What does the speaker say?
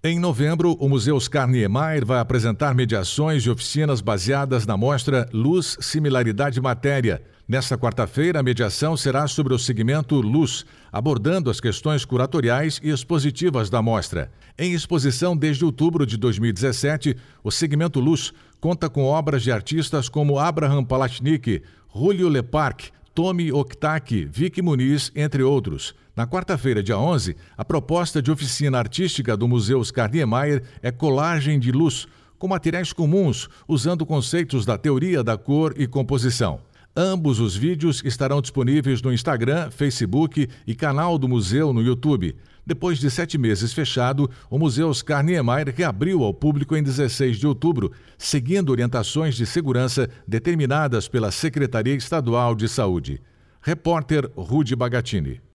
Em novembro, o Museu Oscar Niemeyer vai apresentar mediações e oficinas baseadas na mostra Luz, Similaridade e Matéria. Nesta quarta-feira, a mediação será sobre o segmento Luz, abordando as questões curatoriais e expositivas da mostra. Em exposição desde outubro de 2017, o segmento Luz conta com obras de artistas como Abraham Palachnik, Julio Leparc, Tomi Oktak, Vicky Muniz, entre outros. Na quarta-feira, dia 11, a proposta de oficina artística do Museu Oscar Niemeyer é colagem de luz, com materiais comuns, usando conceitos da teoria da cor e composição. Ambos os vídeos estarão disponíveis no Instagram, Facebook e canal do museu no YouTube. Depois de 7 meses fechado, o Museu Oscar Niemeyer reabriu ao público em 16 de outubro, seguindo orientações de segurança determinadas pela Secretaria Estadual de Saúde. Repórter Rudy Bagatini.